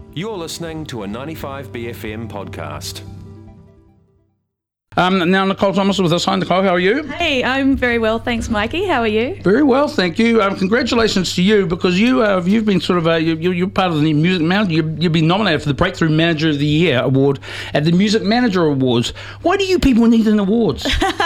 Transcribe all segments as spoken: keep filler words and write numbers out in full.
You're listening to a ninety-five B F M podcast. Um, now, Nicole Thomas with us. Hi, Nicole. How are you? Hey, I'm very well, thanks, Mikey. How are you? Very well, thank you. Um, congratulations to you because you uh, you've been sort of a you, you're part of the Music Manager. You, you've been nominated for the Breakthrough Manager of the Year award at the Music Manager Awards. Why do you people need an awards?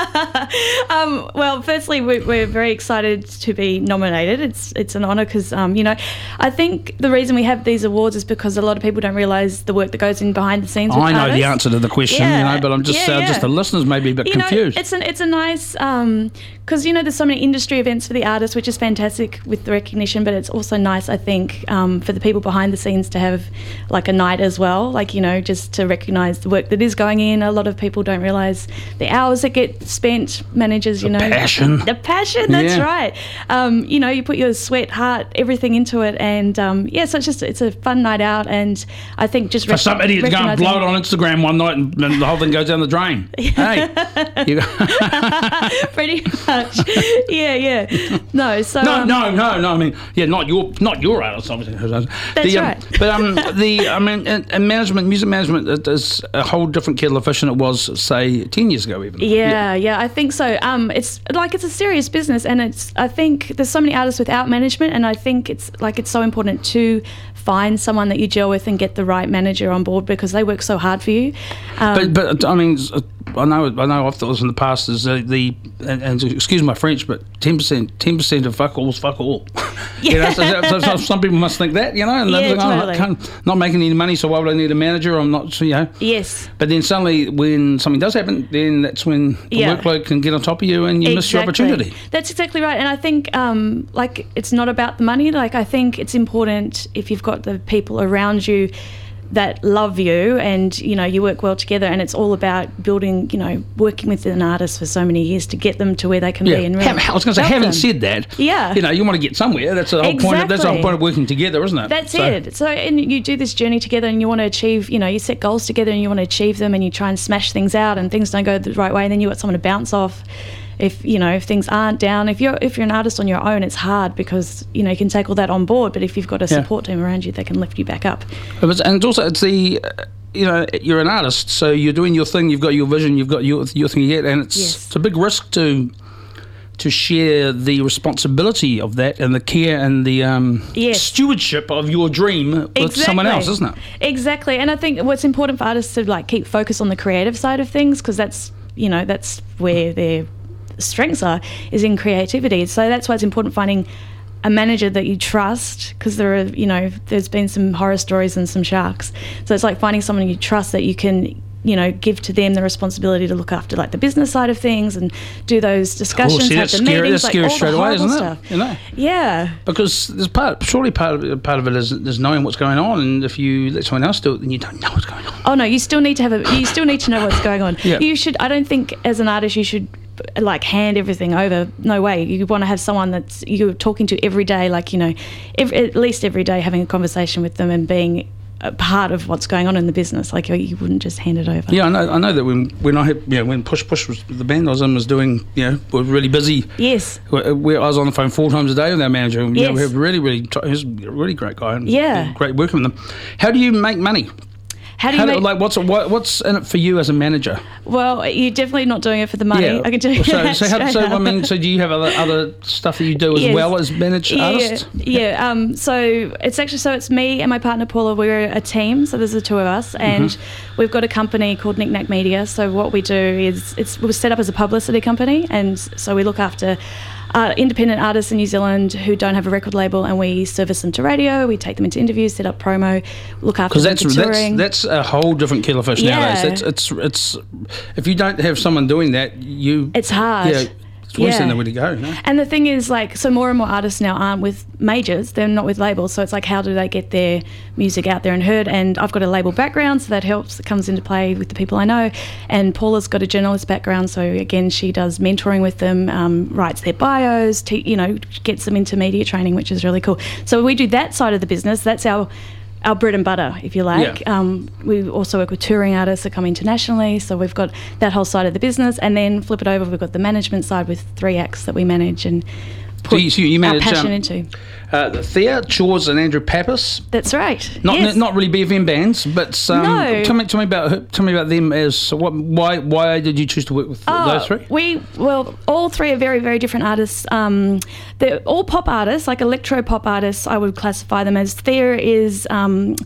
um, well, firstly, we're, we're very excited to be nominated. It's it's an honour because um, you know, I think the reason we have these awards is because a lot of people don't realise the work that goes in behind the scenes. With I know artists. the answer to the question, yeah. you know, but I'm just yeah, uh, yeah. just the listeners may be a bit you confused. Know, it's an it's a nice um because you know there's so many industry events for the artists, which is fantastic with the recognition, but it's also nice, I think, um, for the people behind the scenes to have like a night as well, like, you know, just to recognise the work that is going in. A lot of people don't realise the hours that get spent, managers, you the know. passion. The passion, that's yeah. right. Um, you know, you put your sweat, heart, everything into it, and um, yeah, so it's just it's a fun night out, and I think just For rec- some idiot to go and recognising- blow it on Instagram one night and, and the whole thing goes down the drain. Hey, you pretty much. Yeah, yeah. No, so No, um, no, no, no. I mean, yeah, not your, not your artist, obviously. That's the, um, right. But um, the, I mean, and, and management, music management is a whole different kettle of fish than it was, say, ten years ago, even. Yeah, yeah, I think so. Um, it's like it's a serious business, and it's. I think there's so many artists without management, and I think it's like it's so important to find someone that you gel with and get the right manager on board because they work so hard for you. Um, But, but I mean, I know, I know. I've thought this in the past. Is the, the and, and excuse my French, but ten percent, ten percent of fuck all is fuck all. You know, so, so, so some people must think that, you know, and Yeah, they're like, totally. oh, I can't, not making any money, so why would I need a manager? I'm not, you know. yes. But then suddenly, when something does happen, then that's when the Yeah. workload can get on top of you, and you miss your Exactly. opportunity. That's exactly right. And I think, um, like, it's not about the money. Like, I think it's important if you've got the people around you that love you and, you know, you work well together, and it's all about building, you know, working with an artist for so many years to get them to where they can Yeah, be. And Hav- really I was going to say, help having them. said that, Yeah. you know, you want to get somewhere. That's the whole point. Of, that's the whole Exactly. point of working together, isn't it? That's So- it. So, and you do this journey together, and you want to achieve, you know, you set goals together and you want to achieve them, and you try and smash things out, and things don't go the right way, and then you got someone to bounce off. If, you know, if things aren't down, if you're if you're an artist on your own, it's hard because, you know, you can take all that on board, but if you've got a Yeah. support team around you, they can lift you back up. It was- and also, it's the, uh, you know, you're an artist, so you're doing your thing. You've got your vision. You've got your your thing yet, and it's Yes. it's a big risk to to share the responsibility of that and the care and the um, Yes. stewardship of your dream with someone else, isn't it? Exactly. And I think what's important for artists to like keep focus on the creative side of things, because that's, you know, that's where their strengths are, is in creativity. So that's why it's important finding a manager that you trust, because there are, you know, there's been some horror stories and some sharks. So it's like finding someone you trust that you can, you know, give to them the responsibility to look after like the business side of things and do those discussions, Oh, see, have that's the scary. meetings, That's like scary all the straight away, horrible isn't stuff. it? You know. Yeah. Because there's part, surely part of it, part of it is, is knowing what's going on, and if you let someone else do it, then you don't know what's going on. Oh no, you still need to have a. You still need to know what's going on. Yeah. You should. I don't think as an artist you should like hand everything over. No way. You want to have someone that's you're talking to every day, like, you know, every, at least every day, having a conversation with them and being a part of what's going on in the business. Like, you wouldn't just hand it over. Yeah, I know. I know that when when I had, you know, when Push Push was the band I was in was doing, you know, we're really busy. Yes. Where where I was on the phone four times a day with our manager. You Yes. know, we have really, really, he's a really great guy. And Yeah. great working with them. How do you make money? How do you How make? do, like what's what, what's in it for you as a manager? well, you're definitely not doing it for the money. I can tell you So, that so, how, straight so I up. mean, so do you have other other stuff that you do as Yes. well as manage Yeah, artists? yeah. Um, so it's actually so it's me and my partner Paula. We're a team, so there's the two of us, and Mm-hmm. we've got a company called Knick Knack Media. So what we do is it's it was set up as a publicity company, and so we look after Uh, independent artists in New Zealand who don't have a record label, and we service them to radio. We take them into interviews, set up promo, look after Because them that's, for that's touring. that's a whole different kettle of fish Yeah. nowadays. That's, it's it's if you don't have someone doing that, you It's hard. Yeah, it's worse Yeah. than nowhere to go. No? And the thing is, like, so more and more artists now aren't with majors, they're not with labels, so it's like, how do they get their music out there and heard? And I've got a label background, so that helps, it comes into play with the people I know. And Paula's got a journalist background, so again, she does mentoring with them, um, writes their bios, te- you know, gets them into media training, which is really cool. So we do that side of the business. That's our our bread and butter, if you like. Yeah. Um, we also work with touring artists that come internationally, so we've got that whole side of the business, and then flip it over, we've got the management side with three acts that we manage, and put you, you our manage, passion um, into. Uh, Thea, Chores, and Andrew Pappas. That's right. Not yes. not really B F M bands, but um, No. tell me tell me about tell me about them. As what why why did you choose to work with Oh, those three? We well, all three are very very different artists. Um, they're all pop artists, like electro pop artists. I would classify them as. Thea is. Um,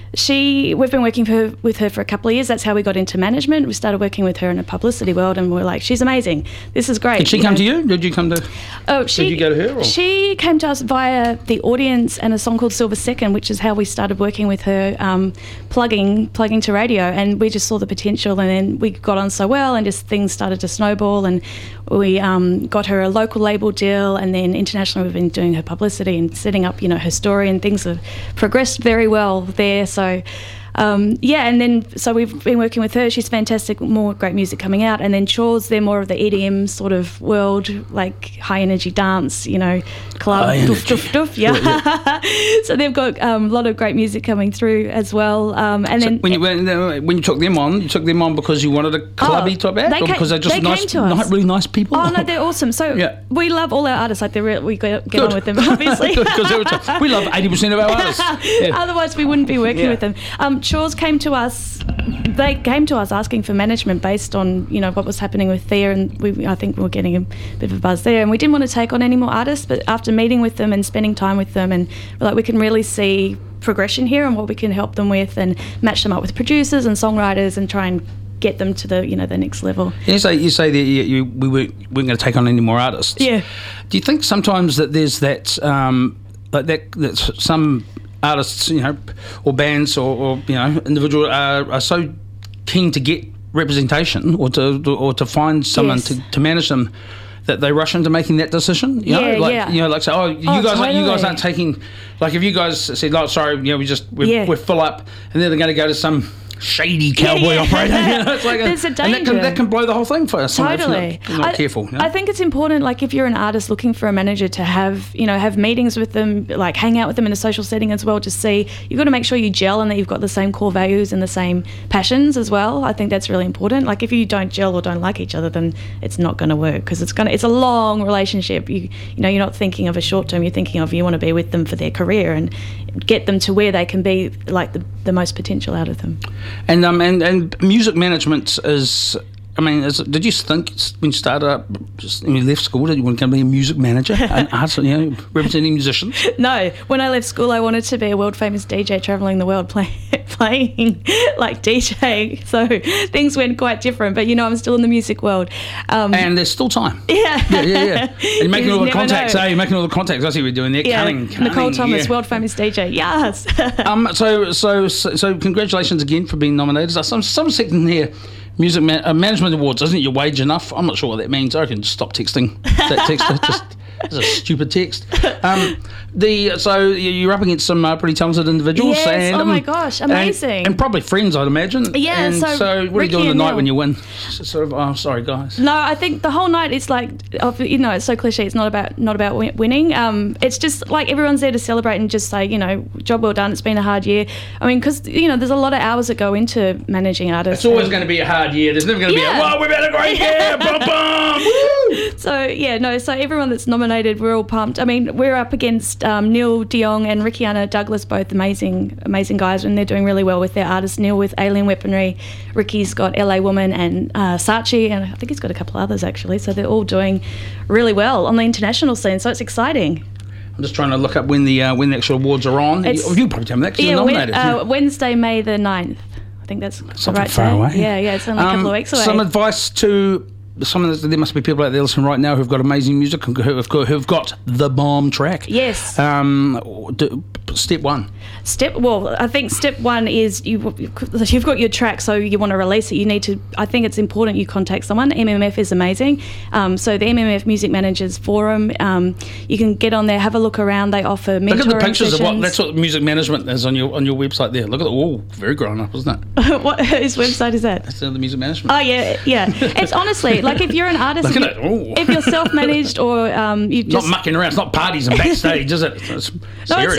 She, we've been working for her, with her for a couple of years. That's how we got into management. We started working with her in a publicity world, and we're like, she's amazing. This is great. Did she you come know. to you? Did you come to? Oh, she. Did you go to her? Or? She came to us via the audience and a song called Silver Second, which is how we started working with her, um, plugging plugging to radio, and we just saw the potential, and then we got on so well, and just things started to snowball, and we um, got her a local label deal, and then internationally we've been doing her publicity and setting up, you know, her story, and things have progressed very well there. So. Um, yeah, and then so we've been working with her. She's fantastic. More great music coming out, and then Chores. They're more of the E D M sort of world, like high energy dance, you know, club, High doof, energy. doof, doof, yeah. Sure, So they've got um, a lot of great music coming through as well. Um, and So then when you when, when you took them on, you took them on because you wanted a clubby type act, they or ca- because they're just they nice, came to us. nice, really nice people. Oh no, they're awesome. So Yeah. we love all our artists. Like they re- we get, get Good. on with them, obviously. Because we love eighty percent of our artists. Yeah. Otherwise, we wouldn't be working Yeah. with them. Um, Chores came to us. They came to us asking for management based on, you know, what was happening with Thea, and we, I think we were getting a bit of a buzz there. And we didn't want to take on any more artists, but after meeting with them and spending time with them, and we're like, we can really see progression here and what we can help them with, and match them up with producers and songwriters, and try and get them to the, you know, the next level. You say you say that you, you, we weren't, weren't going to take on any more artists. Yeah. Do you think sometimes that there's that um, like that that some artists, you know, or bands or, or you know, individual are, are so keen to get representation or to or to find someone Yes. to, to manage them that they rush into making that decision? You know, Yeah, like yeah. you know, like say, oh, you Oh, guys, aren't, you guys totally. aren't taking, like if you guys said, oh, sorry, you know, we just we're, Yeah. we're full up, and then they're going to go to some shady cowboy yeah. operator. You know, it's like There's a and that can, danger. that can blow the whole thing for us. Totally. If you're not, if you're not I, careful. You know? I think it's important, like if you're an artist looking for a manager, to have, you know, have meetings with them, like hang out with them in a social setting as well, to see, you've got to make sure you gel and that you've got the same core values and the same passions as well. I think that's really important. Like if you don't gel or don't like each other, then it's not going to work, because it's going to, it's a long relationship. You, you know, you're not thinking of a short term, you're thinking of, you want to be with them for their career and get them to where they can be like the, the most potential out of them. And um and, and music management is, I mean, is, did you think when you started up, just when you left school, that you wanted to be a music manager, an artist, you know, representing musicians? No, when I left school, I wanted to be a world famous D J traveling the world play, playing like D J. So things went quite different, but you know, I'm still in the music world. Um, And there's still time. yeah. Yeah, yeah, yeah. And you're making You all the never contacts, know. eh? You're making all the contacts. I see what you're doing there. Yeah, Cunning, Nicole cunning, Thomas, yeah. world famous D J. Yes. Um, so, so, so, so, congratulations again for being nominated. Some, some second here, music man, uh, management awards. Isn't your wage enough? I'm not sure what that means. I can just stop texting that text. Just it's a stupid text. Um, the so you're up against some uh, pretty talented individuals. Yes, And, oh um, my gosh, and- amazing. And, probably friends, I'd imagine. Yeah, And so so what are you Ricky doing and tonight Neil. when you win? S- Sort of. Oh, sorry, guys. No, I think the whole night it's like, of- you know, it's so cliche. It's not about not about win- winning. Um, it's just like everyone's there to celebrate and just say, you know, job well done. It's been a hard year. I mean, because you know, there's a lot of hours that go into managing artists. It's always and- going to be a hard year. There's never going to Yeah. be a, wow, we've had a great year. Bum, bum, woo! So yeah, no. So everyone that's nominated, we're all pumped. I mean, we're up against um, Neil DeYoung and Rickiana Douglas, both amazing, amazing guys, and they're doing really well with their artists. Neil with Alien Weaponry, Ricky's got L A Woman and uh, Saatchi, and I think he's got a couple others actually. So they're all doing really well on the international scene. So it's exciting. I'm just trying to look up when the uh, when the actual awards are on. It's- You, you probably tell me that because Yeah, you're Wed- nominated. uh, yeah. Wednesday, May the ninth. I think that's the Something right far day. away. Yeah, yeah. It's only a couple Um, of weeks away. Some advice to some of the, there must be people out there listening right now who've got amazing music and who've got, who've got the bomb track. Yes. Um, do, step one. Step well, I think step one is you you've got your track, so you want to release it. You need to. I think it's important you contact someone. M M F is amazing. Um, so the M M F Music Managers Forum, um, you can get on there, have a look around. They offer mentoring Look at the pictures sessions. of what that's what music management is on your on your website there. Look at the oh, very grown up, isn't it? What whose website is that? That's uh, the music management. Oh yeah, yeah. It's honestly like if you're an artist, Look if, at you, it. Ooh. if you're self-managed or um, you Not just mucking around. It's not parties and backstage, is it? It's no, serious. it's, it is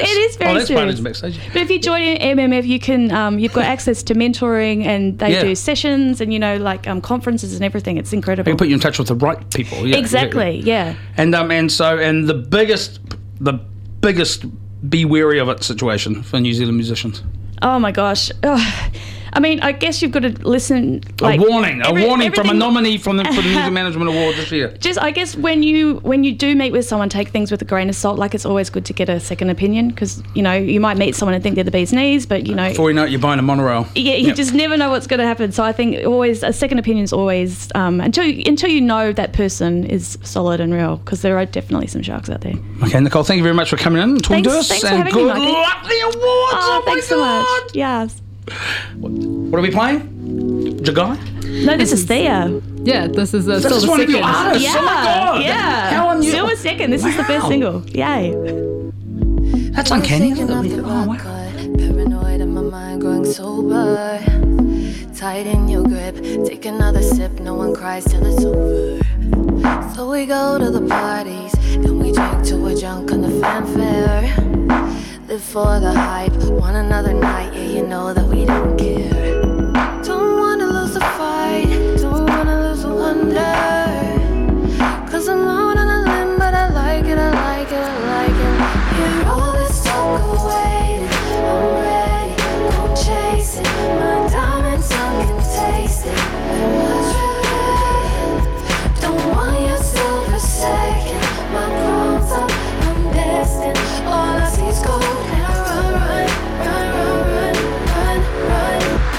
very oh, that's serious. part of the backstage. But if you join M M F, you can um, you've got access to mentoring, and they Yeah. do sessions and you know like um, conferences and everything. It's incredible. They can put you in touch with the right people. Yeah, exactly. Yeah. And um, and so and the biggest, the biggest, be wary of it situation for New Zealand musicians. Oh my gosh. Ugh. I mean, I guess you've got to listen. Like, a warning, a every- warning from a everything- nominee from the, for the Music Management Award this year. Just, I guess when you when you do meet with someone, take things with a grain of salt. Like it's always good to get a second opinion because you know you might meet someone and think they're the bee's knees, but you know, Before you know it, you're buying a monorail. yeah, you Yep. just never know what's going to happen. So I think always a second opinion is always um, until until you know that person is solid and real because there are definitely some sharks out there. Okay, Nicole, thank you very much for coming in and talking Thanks- to us. thanks for and having me, good Marky. luck the awards. Oh, Oh, my thanks so God. much. Yes. What are we playing? Jagai? No, this is Thea. Yeah, this is a This still is the one of your second. artists. Yeah, Oh my God. yeah. How unusual. Still a second. This is the first Wow. single. Yay. That's uncanny, isn't Thinking of it? the Oh, wow. rock, paranoid in my mind, growing sober. Tight in your grip, take another sip. No one cries till it's over. So we go to the parties and we drink till we're drunk on the fanfare. Live for the hype, want another night. Yeah, you know that we don't care. Don't wanna lose the fight, don't wanna lose the wonder. Cause I'm out on a limb, but I like it, I like it, I like it. Hear all this talk away, I'm ready, go chase it. My diamond tongue can taste it. Don't want your silver second. My chrome's up, I'm destined. All I see is gold, and I run, run, run, run, run,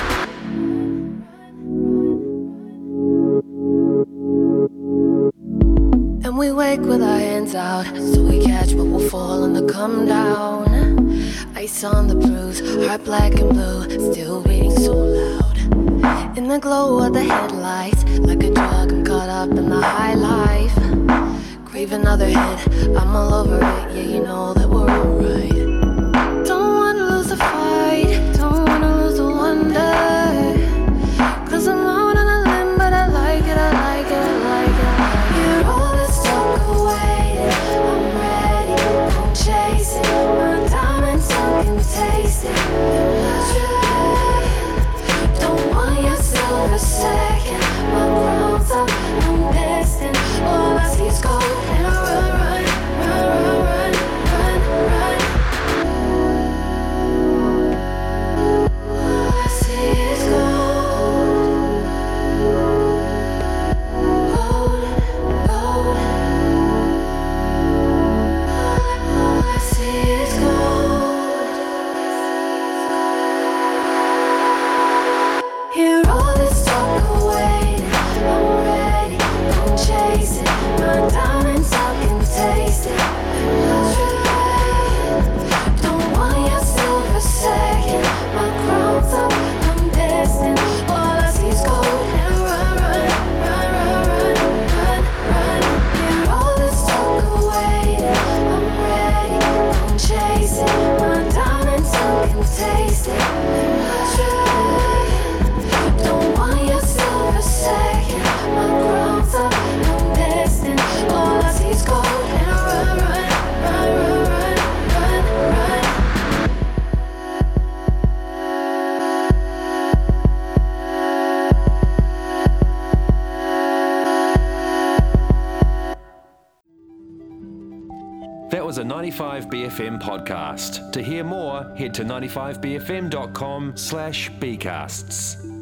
run, run. And we wake with our hands out, so we catch what will fall on the come down. Ice on the bruise, heart black and blue, still beating so loud. In the glow of the headlights, like a drug, I'm caught up in the high life. Crave another hit, I'm all over it, yeah, you know that we're alright. Don't wanna lose the fight, don't wanna lose the wonder. Cause I'm out on a limb, but I like it, I like it, I like it. Hear all this talk away, I'm ready, go chase it. My diamond tongue can taste it. Don't want your silver second. My chrome's up, I'm destined. All I see is gold, and I run, run, run, run, run, run, run. All I see is gold, gold, gold. All I see is gold. Hear all this talk away, I'm ready, go chase it. My diamonds, I can taste it. Don't want your silver second. My chrome's up, I'm destined. All I see is gold, and I run, run, run, run, run, run, run. Hear all this talk away, I'm ready, go chase it. My diamonds, I can taste it. Don't want your silver second. My chrome's up, I'm destined. All I see is gold, and I run, run, run, run, run, run, run. That was a ninety-five B F M podcast. To hear more, head to ninety-five b f m dot com slash bcasts.